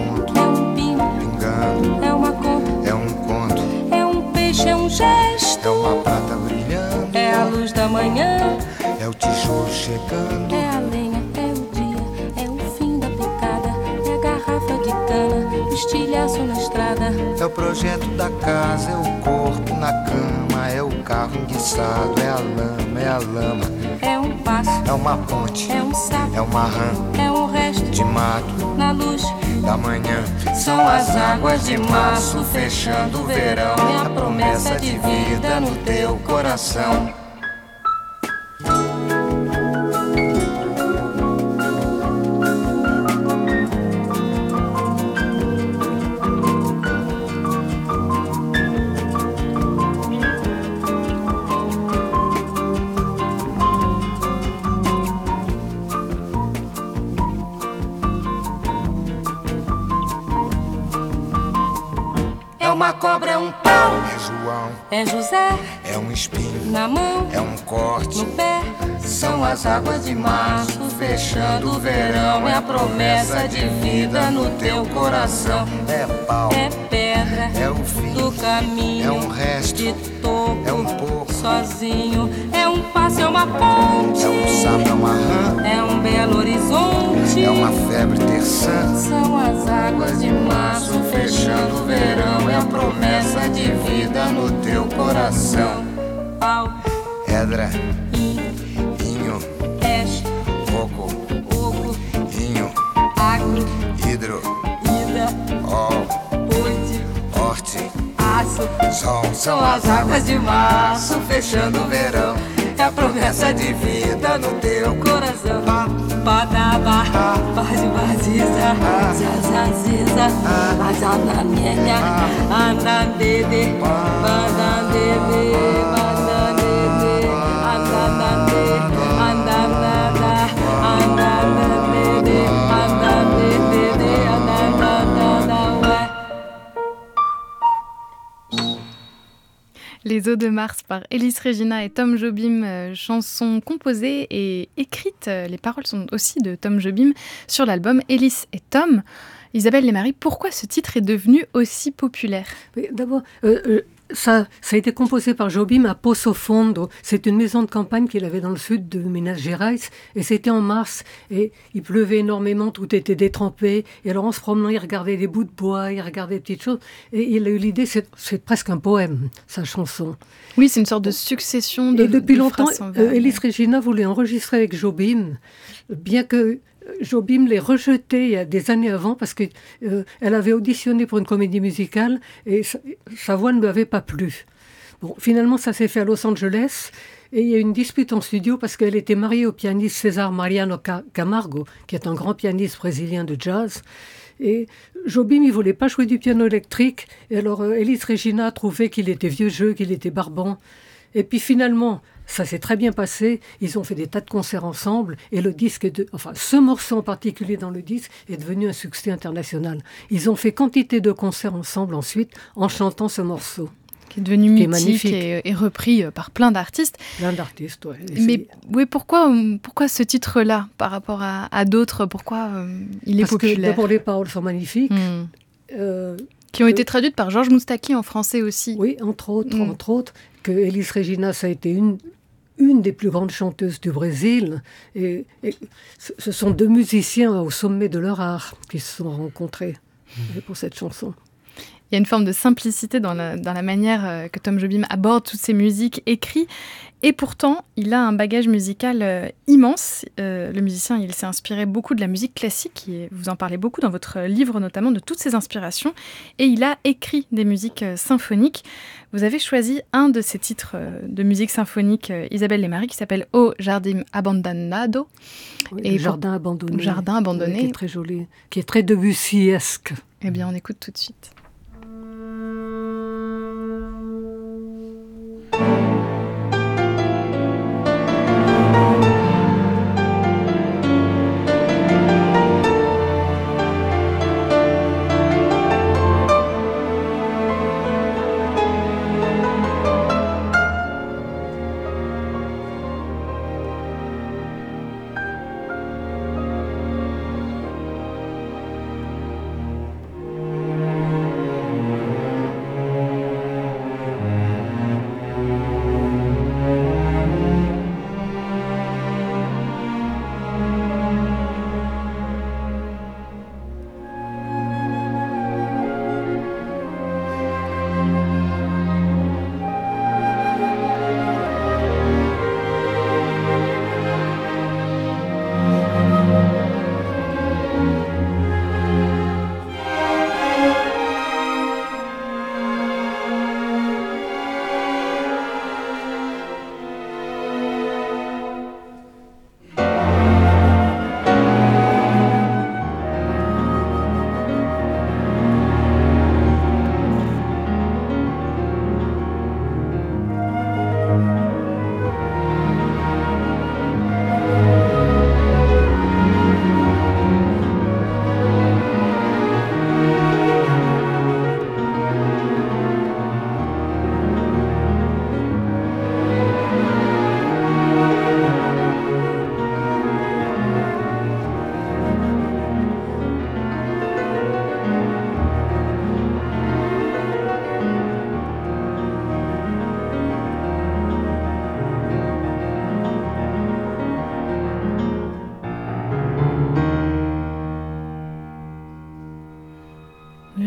é uma conta, é um conto, é um peixe, é um gesto, é uma prata brilhando, é a luz da manhã, é o tijolo chegando, é a lenha, é o dia, é o fim da picada, é a garrafa de cana, o estilhaço na estrada, é o projeto da casa, é o corpo na cama, é o carro enguiçado, é a lama, é a lama, é um passo, é uma ponte, é um sapo, é uma rã, é um resto de mato, na luz da manhã. são as águas de março fechando o verão. É a promessa de vida no teu coração. É uma cobra, é um pau, É João, é José é um espinho, na mão, é um corte. no pé. São as águas de março fechando o verão. É a promessa de vida no teu coração. É pau, É pedra é o fim, do caminho, é um resto, de topo, é um pouco, sozinho. É um passo, é uma ponte, é um sapo, é uma rã, é um belo horizonte. é uma febre terçã. São as águas de março fechando o verão. É a promessa de vida no teu coração. Pau, Pedra, inho, inho, peixe, coco, oco, inho, agro, hidro, ida, ol, oite, horte, aço. sol. São as águas de março fechando o verão. É a promessa de vida no teu coração. Padaba, bade baziza, zazaziza, azanamenya, anandede, bandandede, bandandede, andandande, andanada, andandandede, andandede, andandanda, ouais. Les Eaux de Mars par Elis Regina et Tom Jobim, euh, chanson composée et écrite. Les paroles sont aussi de Tom Jobim sur l'album Elis et Tom. Isabelle Lemarie, pourquoi ce titre est devenu aussi populaire ? Mais D'abord, euh, euh, ça, ça a été composé par Jobim à Poço Fundo. C'est une maison de campagne qu'il avait dans le sud de Minas Gerais. Et c'était en mars. Et il pleuvait énormément, tout était détrempé. Et alors en se promenant, il regardait des bouts de bois, il regardait des petites choses. Et il a eu l'idée, c'est, c'est presque un poème, sa chanson. Oui, c'est une sorte de succession de Et depuis de longtemps, phrases en euh, vers. Elis Regina voulait enregistrer avec Jobim, bien que Jobim l'ait rejeté il y a des années avant parce qu'elle euh, avait auditionné pour une comédie musicale et sa, sa voix ne lui avait pas plu. Bon, finalement, ça s'est fait à Los Angeles et il y a eu une dispute en studio parce qu'elle était mariée au pianiste César Mariano Camargo, qui est un grand pianiste brésilien de jazz. Et Jobim, il ne voulait pas jouer du piano électrique. Et alors, euh, Elis Regina a trouvé qu'il était vieux jeu, qu'il était barbant. Et puis finalement, ça s'est très bien passé. Ils ont fait des tas de concerts ensemble. Et le disque, est de, enfin, ce morceau en particulier dans le disque est devenu un succès international. Ils ont fait quantité de concerts ensemble ensuite en chantant ce morceau. Qui est devenu qui mythique est et, et repris par plein d'artistes. Plein d'artistes, oui. Mais oui, pourquoi, pourquoi ce titre-là par rapport à, à d'autres ? Pourquoi euh, il est Parce populaire ? que d'abord, les paroles sont magnifiques. Mmh. Euh, qui ont que, été traduites par Georges Moustaki en français aussi. Oui, entre autres, mmh. entre autres, que Elis Regina, ça a été une, une des plus grandes chanteuses du Brésil. Et, et ce sont deux musiciens au sommet de leur art qui se sont rencontrés mmh. pour cette chanson. Il y a une forme de simplicité dans la, dans la manière que Tom Jobim aborde toutes ses musiques écrites. Et pourtant, il a un bagage musical euh, immense. Euh, le musicien, il s'est inspiré beaucoup de la musique classique. Et vous en parlez beaucoup dans votre livre, notamment de toutes ses inspirations. Et il a écrit des musiques euh, symphoniques. Vous avez choisi un de ces titres euh, de musique symphonique, euh, Isabelle Lemarie, qui s'appelle O Jardim Abandonado. Oui, et le jardin pour... abandonné. Jardin abandonné. Oui, qui est très joli, qui est très Debussy-esque. Eh bien, on écoute tout de suite.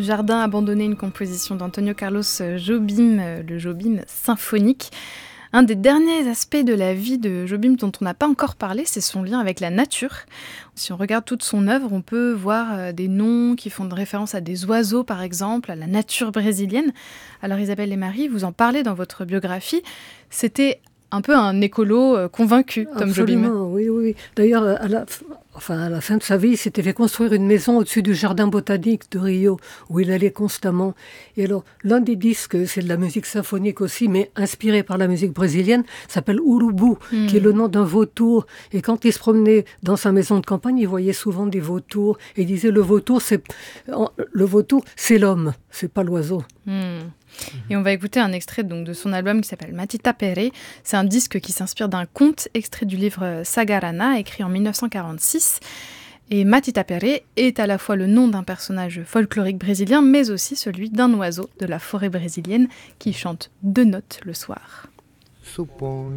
Jardin abandonné, une composition d'Antonio Carlos Jobim, le Jobim symphonique. Un des derniers aspects de la vie de Jobim dont on n'a pas encore parlé, c'est son lien avec la nature. Si on regarde toute son œuvre, on peut voir des noms qui font de référence à des oiseaux, par exemple, à la nature brésilienne. Alors Isabelle et Marie, vous en parlez dans votre biographie. C'était un peu un écolo convaincu, Tom Jobim. Absolument, oui, oui. D'ailleurs, à la, enfin, à la fin de sa vie, il s'était fait construire une maison au-dessus du jardin botanique de Rio, où il allait constamment. Et alors, l'un des disques, c'est de la musique symphonique aussi, mais inspiré par la musique brésilienne, s'appelle Urubu, mm. qui est le nom d'un vautour. Et quand il se promenait dans sa maison de campagne, il voyait souvent des vautours. Et il disait, le vautour, c'est, le vautour, c'est l'homme, c'est pas l'oiseau. Mm. Et on va écouter un extrait donc, de son album qui s'appelle Matita Pere. C'est un disque qui s'inspire d'un conte extrait du livre Sagarana, écrit en dix-neuf cent quarante-six. Et Matita Pere est à la fois le nom d'un personnage folklorique brésilien, mais aussi celui d'un oiseau de la forêt brésilienne qui chante deux notes le soir. Supõe,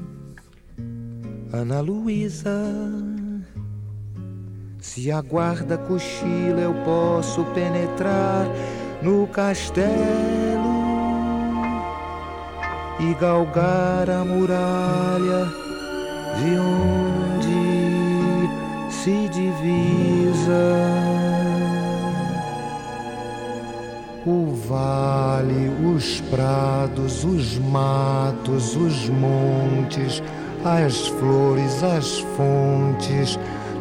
Ana Luísa, se a guarda cochila eu posso penetrar no castelo e galgar a muralha de onde se divisa o vale, os prados, os matos, os montes, as flores, as fontes,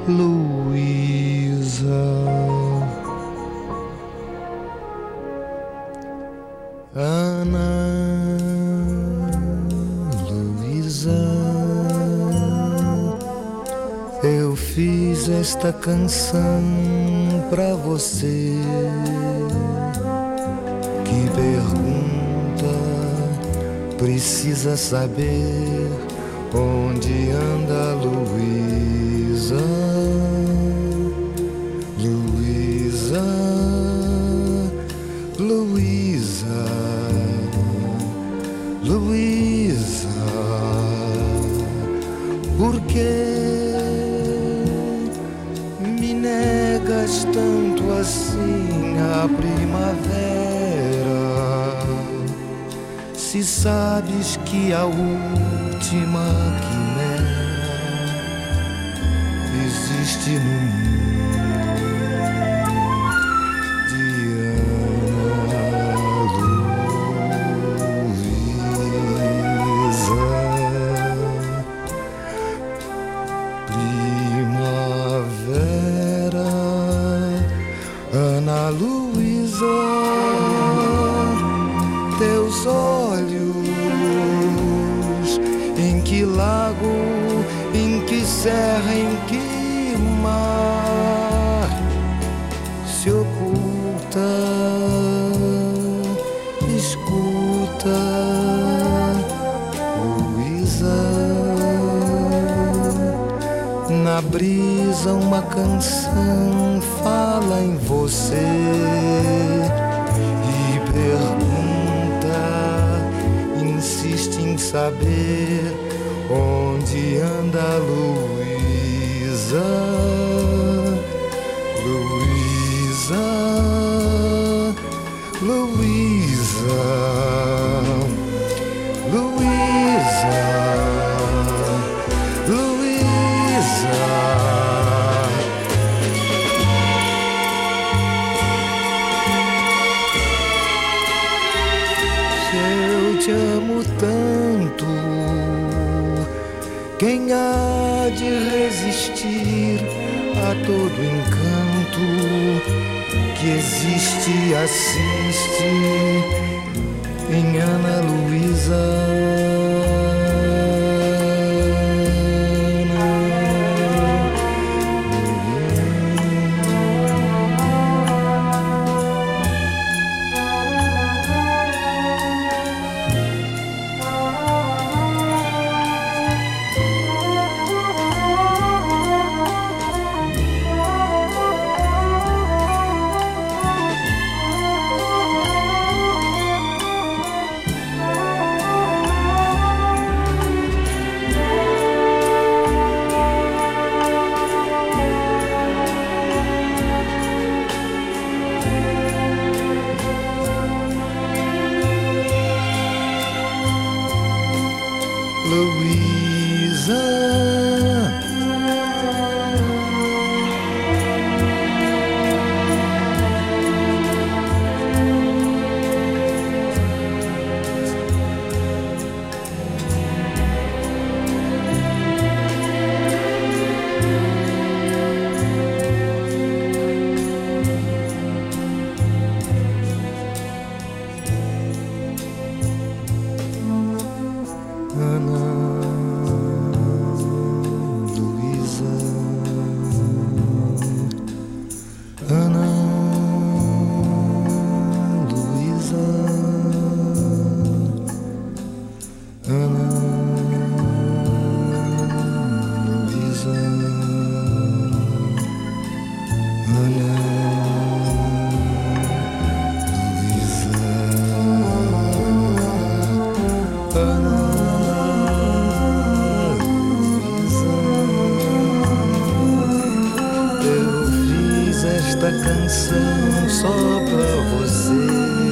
Luísa. Ana Luísa, eu fiz esta canção pra você que pergunta, precisa saber onde anda Luísa. Luísa, Luísa, Luísa, por que me negas tanto assim a primavera? Se sabes que a última quimera existe no mundo. Ana Luísa, teus olhos, em que lago, em que serra, em que mar se oculta, escuta, Luísa, na brisa uma canção fala em você e pergunta, insiste em saber onde anda Luísa. Luísa, Luísa, Luísa, Luísa. Te amo tanto, quem há de resistir a todo encanto que existe e assiste em Ana Luísa. esta canção só pra você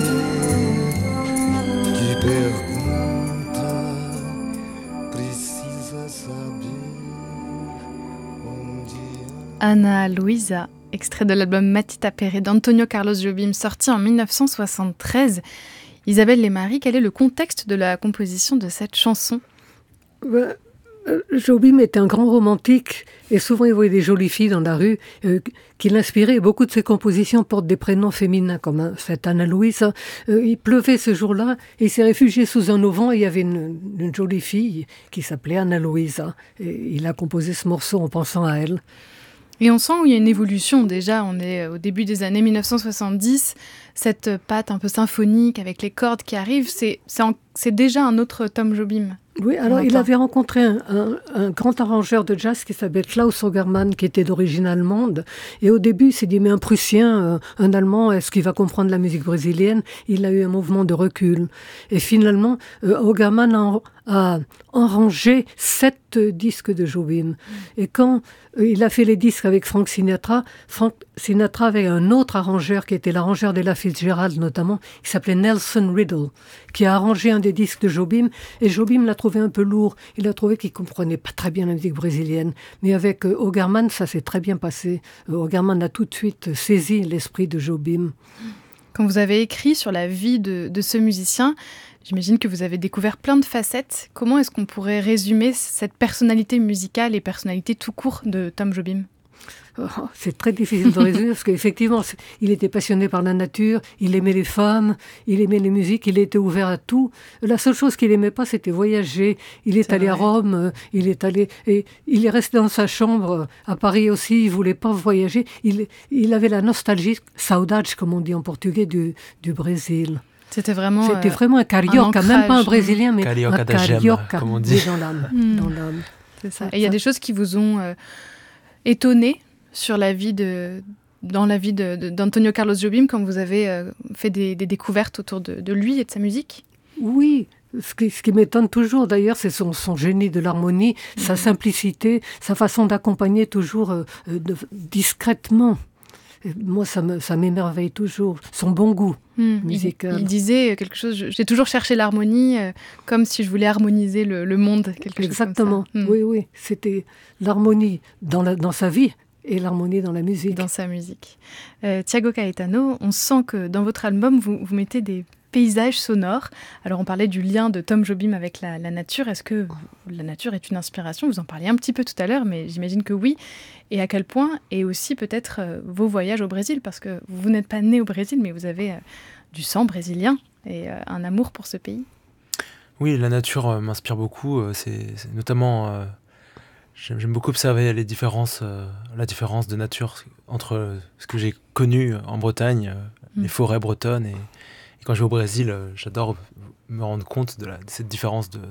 que pergunta, precisa saber onde... Ana Luisa, extrait de l'album Matita Perret d'Antonio Carlos Jobim, sorti en dix-neuf cent soixante-treize. Isabelle Lesmarie, quel est le contexte de la composition de cette chanson ? Ben, euh, Jobim était un grand romantique et souvent il voyait des jolies filles dans la rue euh, qui l'inspiraient. Beaucoup de ses compositions portent des prénoms féminins comme hein, cette Ana Luisa. Euh, il pleuvait ce jour-là et il s'est réfugié sous un auvent et il y avait une, une jolie fille qui s'appelait Ana Luisa. Et il a composé ce morceau en pensant à elle. Et on sent qu'il y a une évolution déjà, on est au début des années dix-neuf cent soixante-dix, cette patte un peu symphonique avec les cordes qui arrivent, c'est, c'est, en, c'est déjà un autre Tom Jobim. Oui, alors il avait rencontré un, un, un grand arrangeur de jazz qui s'appelait Klaus Ogerman, qui était d'origine allemande. Et au début, il s'est dit, mais un Prussien, euh, un Allemand, est-ce qu'il va comprendre la musique brésilienne ? Il a eu un mouvement de recul. Et finalement, euh, Ogerman a, a arrangé sept disques de Jobim. Mm. Et quand euh, il a fait les disques avec Frank Sinatra, Frank Sinatra avait un autre arrangeur qui était l'arrangeur d'Ella Fitzgerald notamment, qui s'appelait Nelson Riddle, qui a arrangé un des disques de Jobim. Et Jobim l'a trouvé un peu lourd. Il a trouvé qu'il ne comprenait pas très bien la musique brésilienne. Mais avec euh, Ogerman, ça s'est très bien passé. Euh, Ogerman a tout de suite saisi l'esprit de Jobim. Quand vous avez écrit sur la vie de, de ce musicien, j'imagine que vous avez découvert plein de facettes. Comment est-ce qu'on pourrait résumer cette personnalité musicale et personnalité tout court de Tom Jobim ? Oh, c'est très difficile de résumer parce qu'effectivement, il était passionné par la nature, il aimait les femmes, il aimait les musiques, il était ouvert à tout. La seule chose qu'il n'aimait pas, c'était voyager. Il est c'est allé vrai. à Rome, il est allé et il est resté dans sa chambre à Paris aussi. Il voulait pas voyager. Il, il avait la nostalgie, saudade, comme on dit en portugais, du, du Brésil. C'était vraiment, c'était euh, vraiment un carioca, un même pas un brésilien, mais carioca un carioca, comme on dit. dans l'âme. Mm. Dans l'âme. C'est ça. Et il y a des choses qui vous ont euh, étonné sur la vie de, dans la vie de, de, d'Antonio Carlos Jobim, quand vous avez euh, fait des, des découvertes autour de, de lui et de sa musique ? Oui, ce qui, ce qui m'étonne toujours d'ailleurs, c'est son, son génie de l'harmonie, mmh. sa simplicité, sa façon d'accompagner toujours euh, de, discrètement. Et moi, ça, me, ça m'émerveille toujours, son bon goût mmh. musical. Il, il disait quelque chose, j'ai toujours cherché l'harmonie euh, comme si je voulais harmoniser le, le monde, quelque Exactement. chose comme ça. Mmh. Oui, oui, c'était l'harmonie dans, la, dans sa vie. Et l'harmonie dans la musique. Dans sa musique. Euh, Tiago Caetano, on sent que dans votre album, vous, vous mettez des paysages sonores. Alors on parlait du lien de Tom Jobim avec la, la nature. Est-ce que la nature est une inspiration ? Vous en parliez un petit peu tout à l'heure, mais j'imagine que oui. Et à quel point ? Et aussi peut-être euh, vos voyages au Brésil, parce que vous n'êtes pas né au Brésil, mais vous avez euh, du sang brésilien et euh, un amour pour ce pays. Oui, la nature euh, m'inspire beaucoup. Euh, c'est, c'est notamment... Euh J'aime, j'aime beaucoup observer les différences, euh, la différence de nature entre ce que j'ai connu en Bretagne, euh, mmh. les forêts bretonnes, et, et quand je vais au Brésil, euh, j'adore me rendre compte de, la, de cette différence de,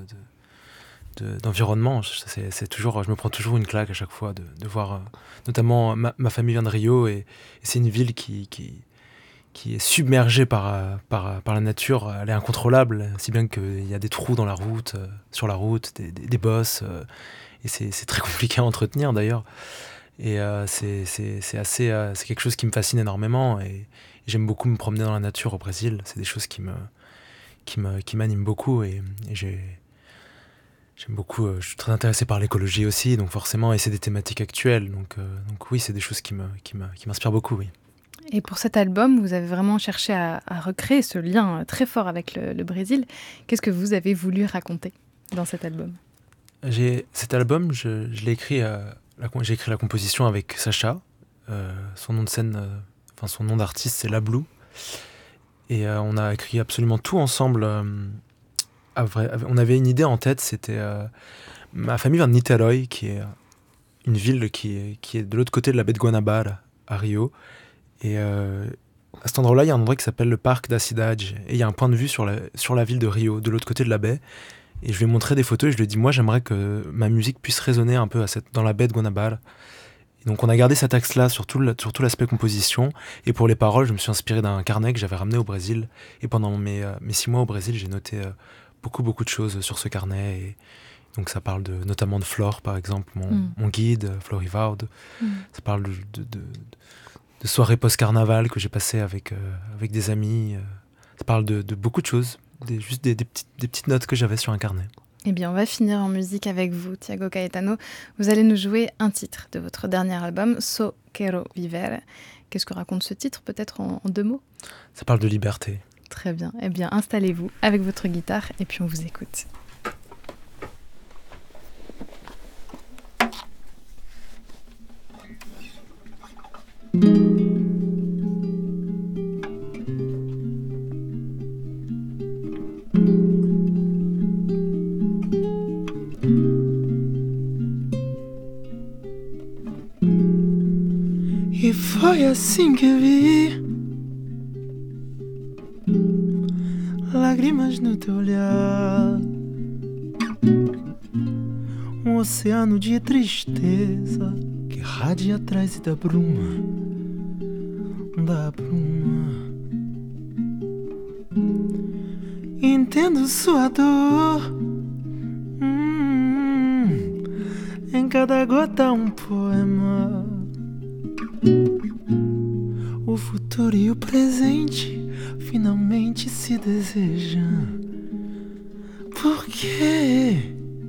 de, de, d'environnement. C'est, c'est toujours, je me prends toujours une claque à chaque fois de, de voir, euh, notamment ma, ma famille vient de Rio, et, et c'est une ville qui, qui, qui est submergée par, par, par la nature. Elle est incontrôlable, si bien qu'il y a des trous dans la route, euh, sur la route, des, des, des bosses. Euh, Et c'est, c'est très compliqué à entretenir d'ailleurs. Et euh, c'est, c'est, c'est, assez, euh, c'est quelque chose qui me fascine énormément. Et, et j'aime beaucoup me promener dans la nature au Brésil. C'est des choses qui, me, qui, me, qui m'animent beaucoup. Et, et j'ai, j'aime beaucoup, euh, je suis très intéressé par l'écologie aussi. Donc forcément, et c'est des thématiques actuelles. Donc, euh, donc oui, c'est des choses qui, me, qui, me, qui m'inspirent beaucoup, oui. Et pour cet album, vous avez vraiment cherché à, à recréer ce lien très fort avec le, le Brésil. Qu'est-ce que vous avez voulu raconter dans cet album ? J'ai, cet album, je, je l'ai écrit, euh, la, j'ai écrit la composition avec Sacha. Euh, son nom de scène, euh, enfin son nom d'artiste, c'est La Blue. Et euh, on a écrit absolument tout ensemble. Euh, à vrai, on avait une idée en tête, c'était... Euh, ma famille vient de Niterói, qui est une ville qui est, qui est de l'autre côté de la baie de Guanabara, à Rio. Et euh, à cet endroit-là, il y a un endroit qui s'appelle le Parc da Cidade. Et il y a un point de vue sur la, sur la ville de Rio, de l'autre côté de la baie. Et je lui ai montré des photos et je lui ai dit, moi, j'aimerais que ma musique puisse résonner un peu à cette, dans la baie de Guanabara. Et donc, on a gardé cet axe-là sur tout, le, sur tout l'aspect composition. Et pour les paroles, je me suis inspiré d'un carnet que j'avais ramené au Brésil. Et pendant mes, euh, mes six mois au Brésil, j'ai noté euh, beaucoup, beaucoup de choses sur ce carnet. Et donc, ça parle de, notamment de Flore, par exemple, mon, mm. mon guide, Florivaldo. Mm. Ça parle de, de, de, de soirées post-carnaval que j'ai passées avec, euh, avec des amis. Ça parle de, de beaucoup de choses, des, juste des, des, petites, des petites notes que j'avais sur un carnet. Eh bien, on va finir en musique avec vous, Tiago Caetano. Vous allez nous jouer un titre de votre dernier album, So Quero Viver. Qu'est-ce que raconte ce titre, peut-être en, en deux mots ? Ça parle de liberté. Très bien. Eh bien, installez-vous avec votre guitare et puis on vous écoute. E foi assim que vi lágrimas no teu olhar, um oceano de tristeza que radia atrás da bruma, da bruma. Entendo sua dor, hum, em cada gota um poema. O futuro e o presente finalmente se desejam. Por quê?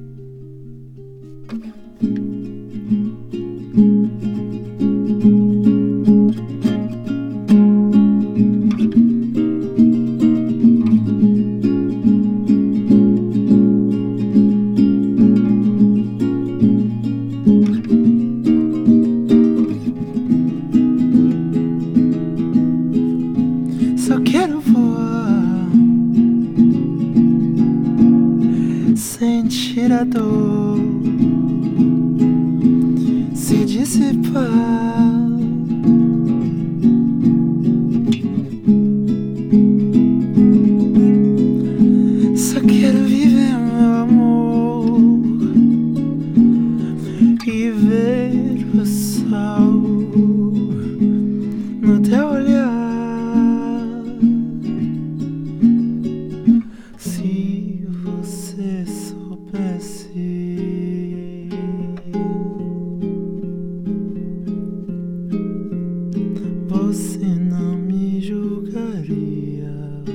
Só quero voar, sentir a dor se dissipar. Só quero viver, meu amor, e ver o sol no teu olhar. Se você soubesse, você não me julgaria.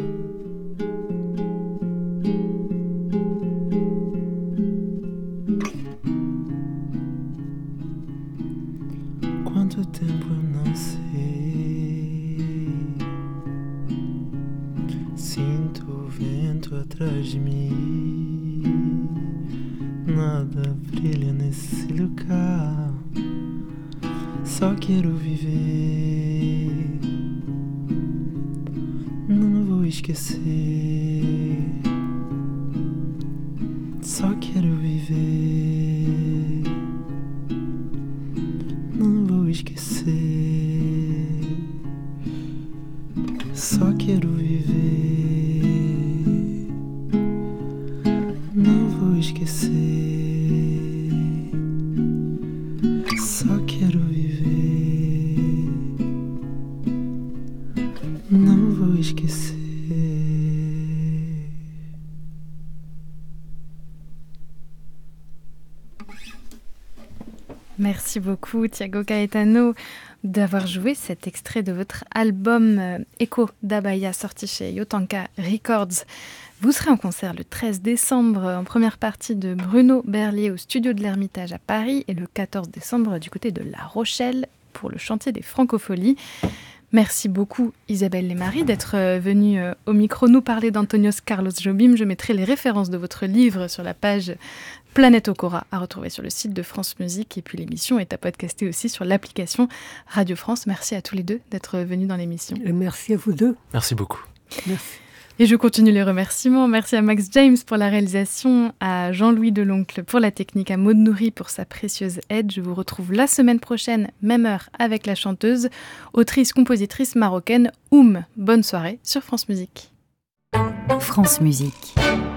Quanto tempo eu não sei, sinto o vento atrás de mim, nada brilha nesse lugar. Só quero viver, não vou esquecer. Só quero viver, não vou esquecer. Só quero viver, não vou esquecer. Só quero viver, não vou esquecer. Merci beaucoup Tiago Caetano d'avoir joué cet extrait de votre album euh, Echo d'Abaya sorti chez Yotanka Records. Vous serez en concert le treize décembre en première partie de Bruno Berlier au studio de l'Ermitage à Paris et le quatorze décembre du côté de La Rochelle pour le chantier des Francopholies. Merci beaucoup Isabelle Lemarie d'être venue au micro nous parler d'Antonios Carlos Jobim. Je mettrai les références de votre livre sur la page Planète Okora à retrouver sur le site de France Musique et puis l'émission est à podcaster aussi sur l'application Radio France. Merci à tous les deux d'être venus dans l'émission. Et merci à vous deux. Merci beaucoup. Merci. Et je continue les remerciements. Merci à Max James pour la réalisation, à Jean-Louis Deloncle pour la technique, à Maud Nourri pour sa précieuse aide. Je vous retrouve la semaine prochaine, même heure, avec la chanteuse, autrice, compositrice marocaine Oum. Bonne soirée sur France Musique. France Musique.